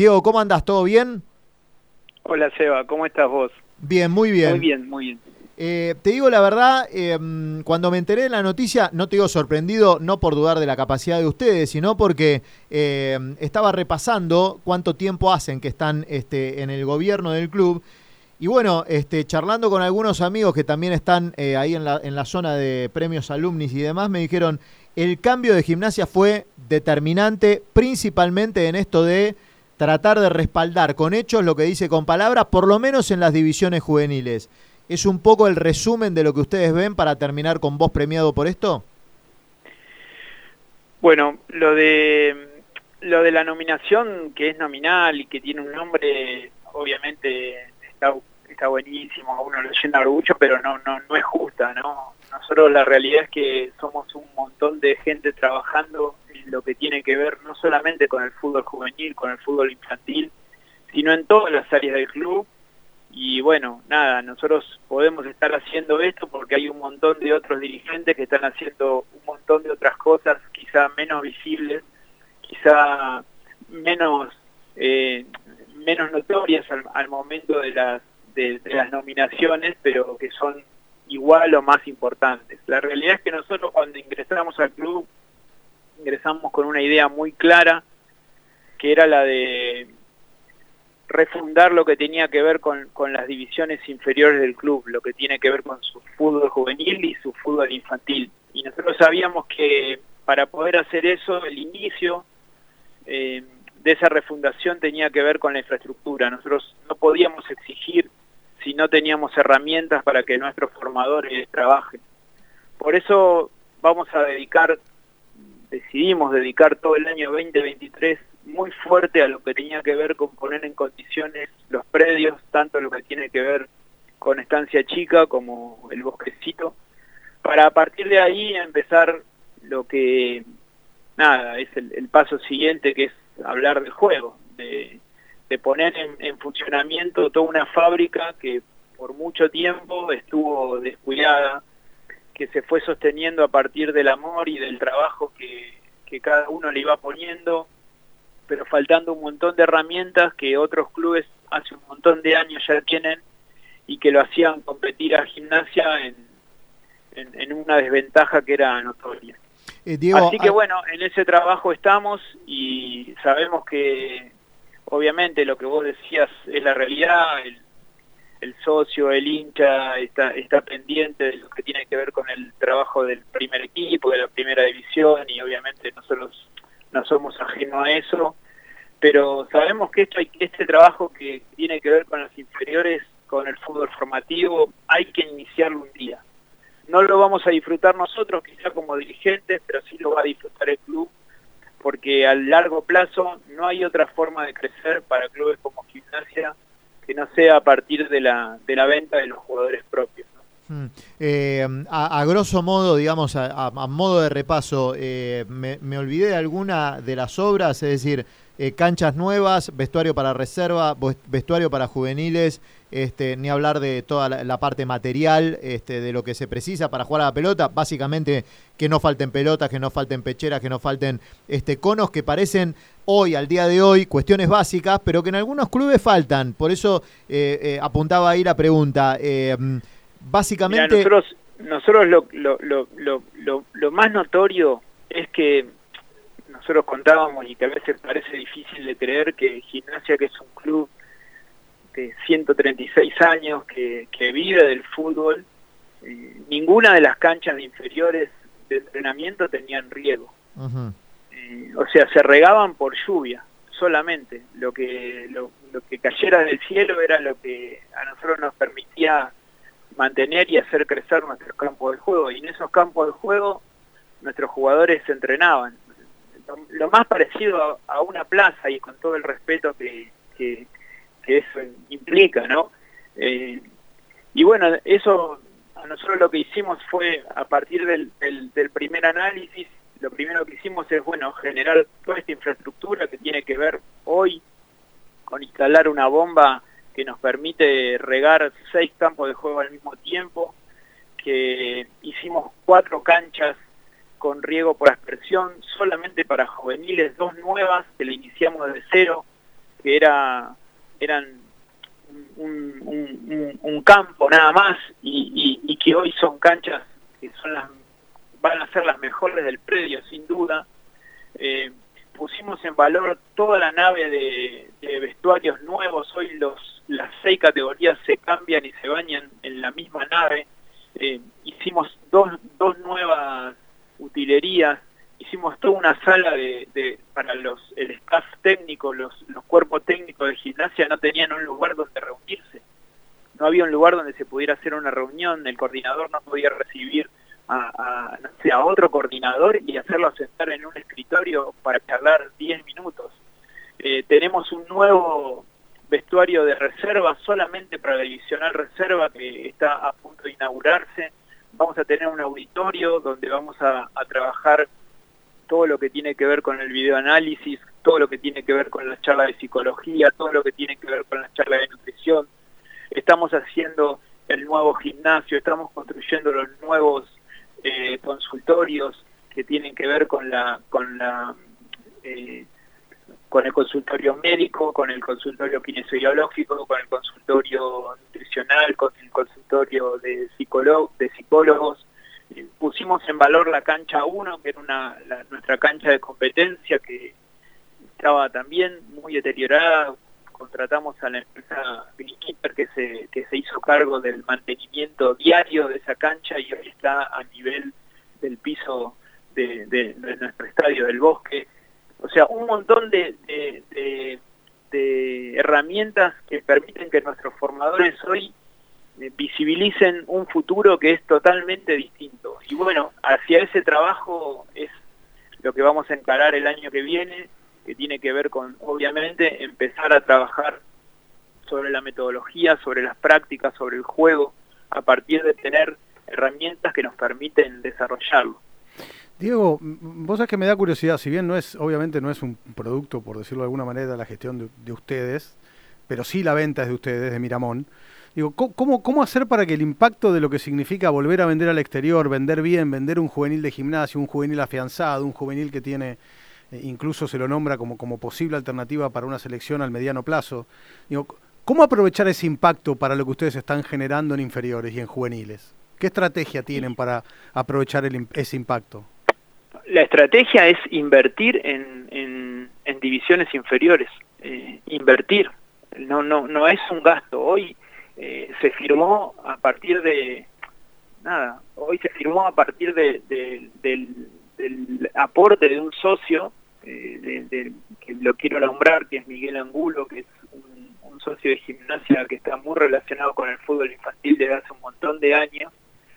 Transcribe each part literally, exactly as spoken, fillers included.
Diego, ¿cómo andás? ¿Todo bien? Hola Seba, ¿cómo estás vos? Bien, muy bien. Muy bien, muy bien. Eh, te digo la verdad, eh, cuando me enteré de la noticia, no te digo sorprendido, no por dudar de la capacidad de ustedes, sino porque eh, estaba repasando cuánto tiempo hacen que están este, en el gobierno del club. Y bueno, este, charlando con algunos amigos que también están eh, ahí en la, en la zona de premios alumnis y demás, me dijeron, el cambio de Gimnasia fue determinante, principalmente en esto de tratar de respaldar con hechos lo que dice con palabras, por lo menos en las divisiones juveniles. ¿Es un poco el resumen de lo que ustedes ven para terminar con vos premiado por esto? Bueno, lo de lo de la nominación, que es nominal y que tiene un nombre, obviamente está, está buenísimo, a uno lo llena de orgullo, pero no, no, no es justa, ¿no? Nosotros la realidad es que somos un montón de gente trabajando en lo que tiene que ver no solamente con el fútbol juvenil, con el fútbol infantil, sino en todas las áreas del club. Y bueno, nada, nosotros podemos estar haciendo esto porque hay un montón de otros dirigentes que están haciendo un montón de otras cosas, quizá menos visibles, quizá menos eh, menos notorias al, al momento de las, de, de las nominaciones, pero que son igual o más importantes. La realidad es que nosotros cuando ingresamos al club, ingresamos con una idea muy clara, que era la de refundar lo que tenía que ver con, con las divisiones inferiores del club, lo que tiene que ver con su fútbol juvenil y su fútbol infantil. Y nosotros sabíamos que para poder hacer eso, el inicio eh, de esa refundación tenía que ver con la infraestructura. Nosotros no podíamos exigir si no teníamos herramientas para que nuestros formadores trabajen. Por eso vamos a dedicar, decidimos dedicar todo el año veinte veintitrés muy fuerte a lo que tenía que ver con poner en condiciones los predios, tanto lo que tiene que ver con Estancia Chica como el Bosquecito, para a partir de ahí empezar lo que, nada, es el, el paso siguiente, que es hablar del juego, de, de poner en, en funcionamiento toda una fábrica que por mucho tiempo estuvo descuidada, que se fue sosteniendo a partir del amor y del trabajo que, que cada uno le iba poniendo, pero faltando un montón de herramientas que otros clubes hace un montón de años ya tienen y que lo hacían competir a Gimnasia en, en, en una desventaja que era notoria. Eh, Diego, Así que bueno, en ese trabajo estamos y sabemos que obviamente lo que vos decías es la realidad, el, el socio, el hincha está, está pendiente de lo que tiene que ver con el trabajo del primer equipo, de la primera división, y obviamente nosotros no somos ajenos a eso, pero sabemos que esto hay, este trabajo que tiene que ver con las inferiores, con el fútbol formativo, hay que iniciarlo un día. No lo vamos a disfrutar nosotros, quizá como dirigentes, pero sí lo va a disfrutar el club, porque a largo plazo no hay otra forma de crecer para clubes como Gimnasia que no sea a partir de la, de la venta de los jugadores propios, ¿no? Eh, a, a grosso modo, digamos, a, a, a modo de repaso, eh, me, me olvidé de alguna de las obras, es decir, eh, canchas nuevas, vestuario para reserva, vestuario para juveniles, este, ni hablar de toda la, la parte material, este, de lo que se precisa para jugar a la pelota, básicamente que no falten pelotas, que no falten pecheras, que no falten este, conos que parecen hoy, al día de hoy, cuestiones básicas, pero que en algunos clubes faltan. Por eso eh, eh, apuntaba ahí la pregunta. Eh, Básicamente... Mira, nosotros, nosotros lo, lo, lo, lo, lo, lo más notorio es que nosotros contábamos, y que a veces parece difícil de creer, que Gimnasia, que es un club de ciento treinta y seis años, que, que vive del fútbol, eh, ninguna de las canchas de inferiores de entrenamiento tenían riego. Uh-huh. eh, o sea, se regaban por lluvia solamente. Lo que, lo, lo que cayera del cielo era lo que a nosotros nos permitía mantener y hacer crecer nuestros campos de juego, y en esos campos de juego nuestros jugadores se entrenaban. Lo, lo más parecido a, a una plaza, y con todo el respeto que, que, que eso implica, ¿no? Eh, y bueno, eso a nosotros lo que hicimos fue, a partir del, del, del primer análisis, lo primero que hicimos es, bueno, generar toda esta infraestructura que tiene que ver hoy con instalar una bomba que nos permite regar seis campos de juego al mismo tiempo, que hicimos cuatro canchas con riego por aspersión solamente para juveniles, dos nuevas que le iniciamos desde cero, que era eran un, un, un, un campo nada más, y, y, y que hoy son canchas que son las van a ser las mejores del predio, sin duda. Eh, pusimos en valor toda la nave de, de vestuarios nuevos. Hoy los las seis categorías se cambian y se bañan en la misma nave. Eh, hicimos dos, dos nuevas utilerías, hicimos toda una sala de, de para los el staff técnico, los, los cuerpos técnicos de gimnasia no tenían un lugar donde reunirse. No había un lugar donde se pudiera hacer una reunión, el coordinador no podía recibir a, a, no sé, a otro coordinador y hacerlo sentar en un escritorio para charlar diez minutos. Eh, tenemos un nuevo vestuario de reserva solamente para la divisional reserva que está a punto de inaugurarse. Vamos a tener un auditorio donde vamos a, a trabajar todo lo que tiene que ver con el videoanálisis, todo lo que tiene que ver con las charlas de psicología, todo lo que tiene que ver con las charlas de nutrición. Estamos haciendo el nuevo gimnasio, estamos construyendo los nuevos eh, consultorios que tienen que ver con la con la eh, con el consultorio médico, con el consultorio kinesiológico, con el consultorio nutricional, con el consultorio de, psicólogo, de psicólogos. Eh, pusimos en valor la cancha uno, que era una, la, nuestra cancha de competencia, que estaba también muy deteriorada. Contratamos a la empresa Greenkeeper que se, que se hizo cargo del mantenimiento diario de esa cancha y hoy está a nivel del piso de, de, de nuestro estadio del Bosque. O sea, un montón de, de, de, de herramientas que permiten que nuestros formadores hoy eh, visibilicen un futuro que es totalmente distinto. Y bueno, hacia ese trabajo es lo que vamos a encarar el año que viene, que tiene que ver con, obviamente, empezar a trabajar sobre la metodología, sobre las prácticas, sobre el juego, a partir de tener herramientas que nos permiten desarrollarlo. Diego, vos sabés que me da curiosidad, si bien no es, obviamente no es un producto, por decirlo de alguna manera, la gestión de, de ustedes, pero sí la venta es de ustedes, de Miramón. Digo, ¿cómo, ¿cómo hacer para que el impacto de lo que significa volver a vender al exterior, vender bien, vender un juvenil de gimnasio, un juvenil afianzado, un juvenil que tiene, eh, incluso se lo nombra como, como posible alternativa para una selección al mediano plazo? Digo, ¿cómo aprovechar ese impacto para lo que ustedes están generando en inferiores y en juveniles? ¿Qué estrategia tienen para aprovechar el, ese impacto? La estrategia es invertir en, en, en divisiones inferiores, eh, invertir, no no no es un gasto. Hoy eh, se firmó a partir de, nada, hoy se firmó a partir de, de, del, del aporte de un socio, eh, de, de, que lo quiero nombrar, que es Miguel Angulo, que es un, un socio de gimnasia que está muy relacionado con el fútbol infantil desde hace un montón de años,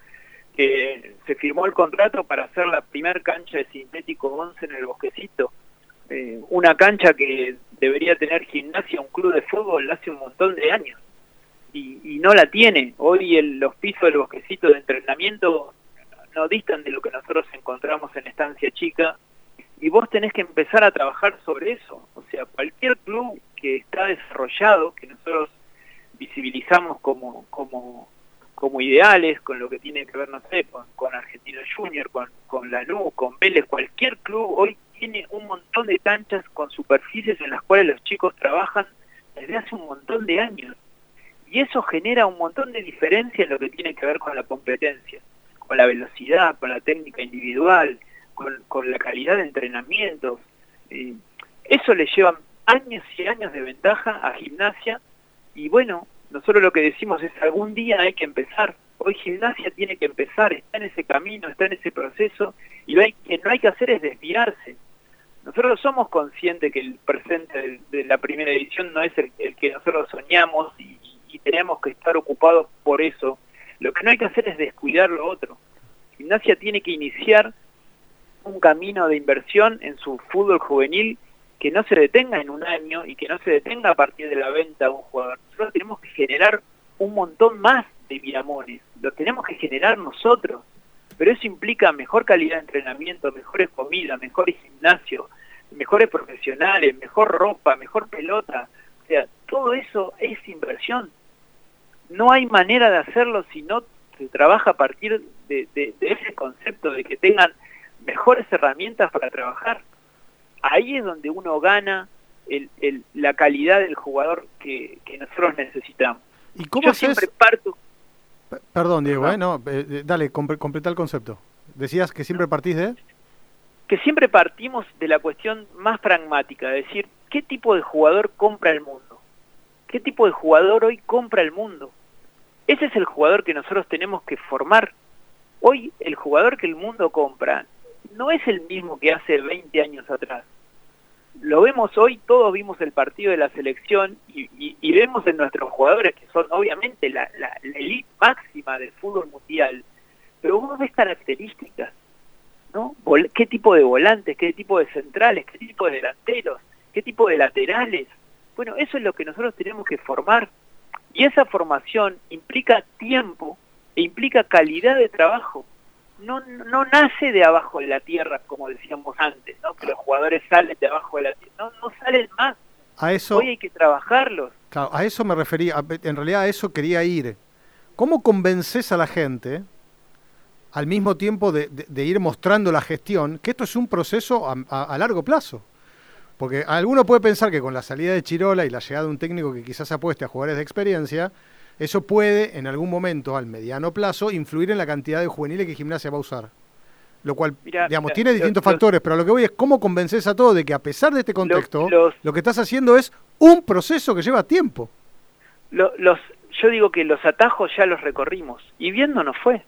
que se firmó el contrato para hacer la primer cancha de sintético once en el Bosquecito, eh, una cancha que debería tener gimnasia, un club de fútbol hace un montón de años, y, y no la tiene. Hoy el, los pisos del Bosquecito de entrenamiento no distan de lo que nosotros encontramos en Estancia Chica, y vos tenés que empezar a trabajar sobre eso. O sea, cualquier club que está desarrollado, que nosotros visibilizamos como como como ideales, con lo que tiene que ver, no sé, con, con Argentino Junior, con, con Lanús, con Vélez, cualquier club hoy tiene un montón de canchas con superficies en las cuales los chicos trabajan desde hace un montón de años. Y eso genera un montón de diferencia en lo que tiene que ver con la competencia, con la velocidad, con la técnica individual, con, con la calidad de entrenamientos. Eh, eso le lleva años y años de ventaja a gimnasia, y bueno, nosotros lo que decimos es algún día hay que empezar. Hoy gimnasia tiene que empezar, está en ese camino, está en ese proceso, y lo hay, que no hay que hacer es desviarse. Nosotros somos conscientes que el presente de, de la primera edición no es el, el que nosotros soñamos y, y tenemos que estar ocupados por eso. Lo que no hay que hacer es descuidar lo otro. Gimnasia tiene que iniciar un camino de inversión en su fútbol juvenil que no se detenga en un año y que no se detenga a partir de la venta de un jugador. Nosotros tenemos que generar un montón más de Miramones, lo tenemos que generar nosotros, pero eso implica mejor calidad de entrenamiento, mejores comidas, mejores gimnasios, mejores profesionales, mejor ropa, mejor pelota. O sea, todo eso es inversión. No hay manera de hacerlo si no se trabaja a partir de, de, de ese concepto de que tengan mejores herramientas para trabajar. Ahí es donde uno gana el, el, la calidad del jugador que, que nosotros necesitamos. ¿Y cómo Yo haces? siempre parto... P- Perdón, Diego, No. eh, no, eh, dale, compre- completa el concepto. Decías que siempre partís de... que siempre partimos de la cuestión más pragmática, de decir, ¿qué tipo de jugador compra el mundo? ¿Qué tipo de jugador hoy compra el mundo? Ese es el jugador que nosotros tenemos que formar. Hoy el jugador que el mundo compra no es el mismo que hace veinte años atrás. Lo vemos hoy, todos vimos el partido de la selección y, y, y vemos en nuestros jugadores que son obviamente la, la, la elite máxima del fútbol mundial, pero vos ves características, ¿no? ¿Qué tipo de volantes, qué tipo de centrales, qué tipo de delanteros, qué tipo de laterales? Bueno, eso es lo que nosotros tenemos que formar. Y esa formación implica tiempo e implica calidad de trabajo. No, no nace de abajo de la tierra, como decíamos antes, ¿no? Que los jugadores salen de abajo de la tierra. No, no salen más. A eso, Hoy hay que trabajarlos. claro, a eso me refería, a- en realidad a eso quería ir. ¿Cómo convences a la gente, al mismo tiempo de, de- de ir mostrando la gestión, que esto es un proceso a, a- a largo plazo? Porque alguno puede pensar que con la salida de Chirola y la llegada de un técnico que quizás apueste a jugadores de experiencia, eso puede, en algún momento, al mediano plazo, influir en la cantidad de juveniles que Gimnasia va a usar. Lo cual, Mirá, digamos, mirá, tiene los- distintos los- factores, pero a lo que voy es cómo convences a todos de que a pesar de este contexto, los- lo que estás haciendo es un proceso que lleva tiempo. Lo- los, yo digo que los atajos ya los recorrimos y viendo no fue.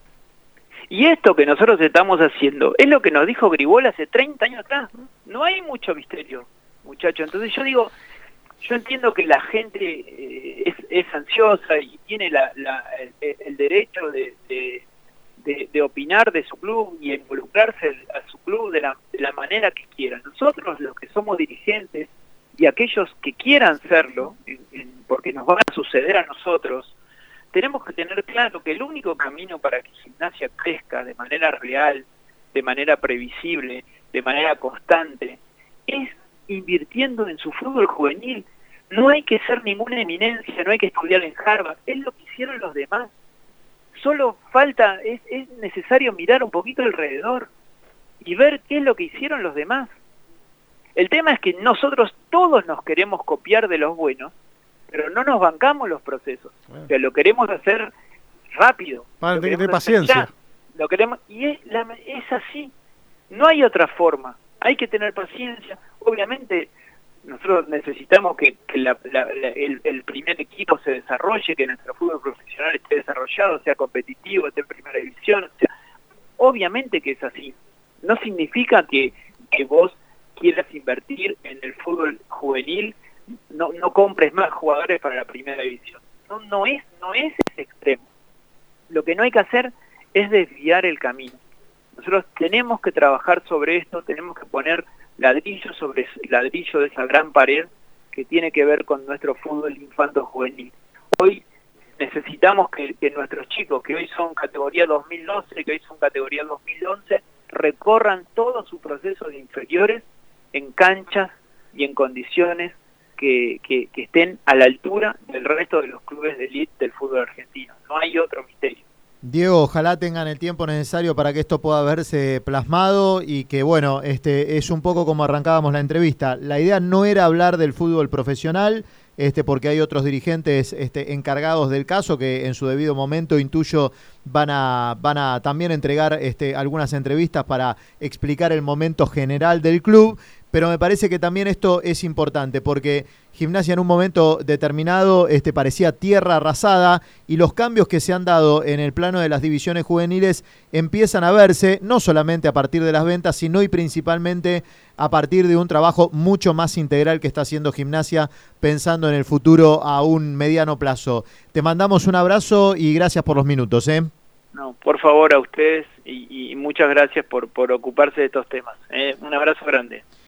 Y esto que nosotros estamos haciendo es lo que nos dijo Gribol hace treinta años atrás. No hay mucho misterio, muchachos. Entonces yo digo, yo entiendo que la gente eh, es, es ansiosa y tiene la, la, el, el derecho de, de, de, de opinar de su club y involucrarse a su club de la, de la manera que quieran. Nosotros, los que somos dirigentes y aquellos que quieran serlo, en, en, porque nos van a suceder a nosotros, tenemos que tener claro que el único camino para que Gimnasia crezca de manera real, de manera previsible, de manera constante, es invirtiendo en su fútbol juvenil. No hay que ser ninguna eminencia, no hay que estudiar en Harvard, es lo que hicieron los demás. Solo falta, es, es necesario mirar un poquito alrededor y ver qué es lo que hicieron los demás. El tema es que nosotros todos nos queremos copiar de los buenos, pero no nos bancamos los procesos. O sea, lo queremos hacer rápido. Van a lo tener que tener queremos hacer paciencia. ya. Lo queremos, y es, la, es así. No hay otra forma. Hay que tener paciencia. Obviamente, nosotros necesitamos que, que la, la, la, el, el primer equipo se desarrolle, que nuestro fútbol profesional esté desarrollado, sea competitivo, esté en primera división. O sea, obviamente que es así. No significa que, que vos quieras invertir en el fútbol juvenil, no, no compres más jugadores para la primera división. No, no es, no es ese extremo. Lo que no hay que hacer es desviar el camino. Nosotros tenemos que trabajar sobre esto, tenemos que poner ladrillo sobre ladrillo de esa gran pared que tiene que ver con nuestro fútbol infanto juvenil. Hoy necesitamos que, que nuestros chicos, que hoy son categoría dos mil doce, que hoy son categoría dos mil once, recorran todo su proceso de inferiores en canchas y en condiciones que, que, que estén a la altura del resto de los clubes de elite del fútbol argentino. No hay otro misterio. Diego, ojalá tengan el tiempo necesario para que esto pueda verse plasmado y que, bueno, este es un poco como arrancábamos la entrevista. La idea no era hablar del fútbol profesional, este, porque hay otros dirigentes este, encargados del caso que en su debido momento, intuyo, van a, van a también entregar este, algunas entrevistas para explicar el momento general del club. Pero me parece que también esto es importante porque Gimnasia en un momento determinado este, parecía tierra arrasada y los cambios que se han dado en el plano de las divisiones juveniles empiezan a verse no solamente a partir de las ventas, sino y principalmente a partir de un trabajo mucho más integral que está haciendo Gimnasia pensando en el futuro a un mediano plazo. Te mandamos un abrazo y gracias por los minutos, ¿eh? No, por favor a ustedes y, y muchas gracias por, por ocuparse de estos temas. ¿eh? Un abrazo grande.